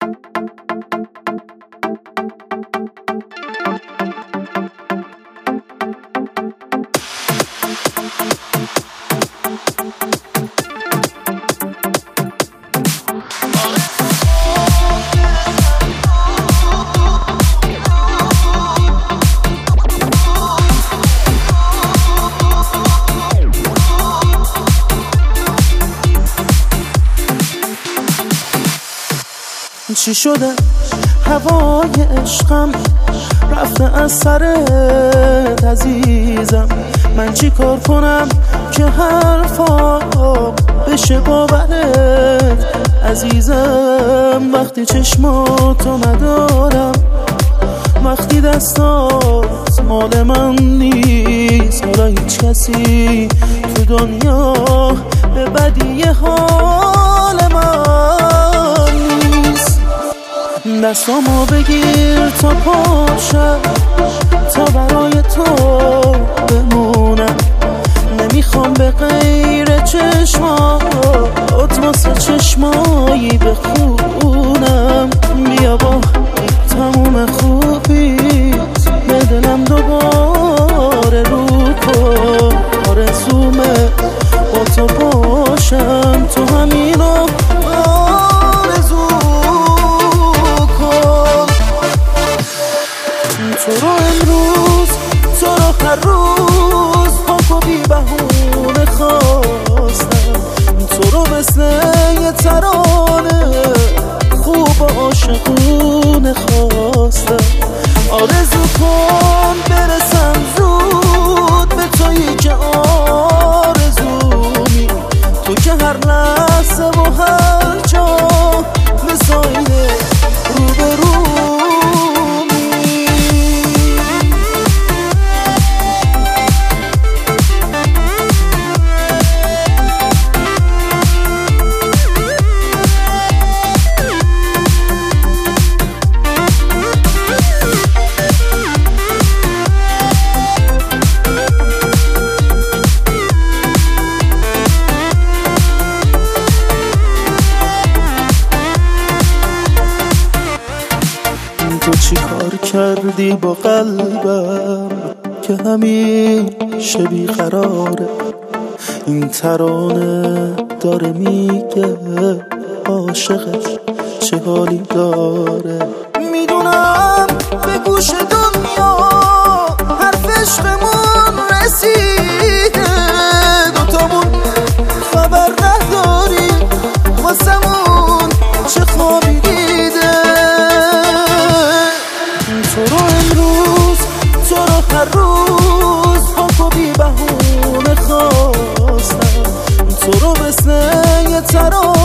چی شده هوای عشقم رفته از سرت عزیزم، من چی کار کنم که حرفا بشه باورت عزیزم؟ وقتی چشماتو ندارم، وقتی دستات مال من نیست، حالا هیچ کسی تو دنیا به بدی حال من نیست. دستامو بگیر تا پاشم، تا برای تو بمونم، نمیخوام به غیر چشمات واسه چشمایی بخونم. بیا با تموم خوبیت به دلم دوباره رو کن، آرزومه با تو باشم، تو همینو آرزو کن. تو رو امروز، تو رو هر روز پاک و بی بهونه خواستم، تو رو مثل یه ترانه خوب و عاشقونه خواستم. آرزو کن برسم زود به تویی که آرزومی، تو که هر لحظه و هر جا مثل آینه روبرومی. تو چی کار کردی با قلبم که همیشه بیقراره؟ این ترانه داره میگه عاشقش چه حالی داره. میدونم به گوش دنیا حرف عشقمون رسیده، دوتامون خبر نداری واسمون چه خوابی دیده. تو رو امروز، تو رو هر روز پاک و بی بهونه خواستم، تو رو مثل یه ترانه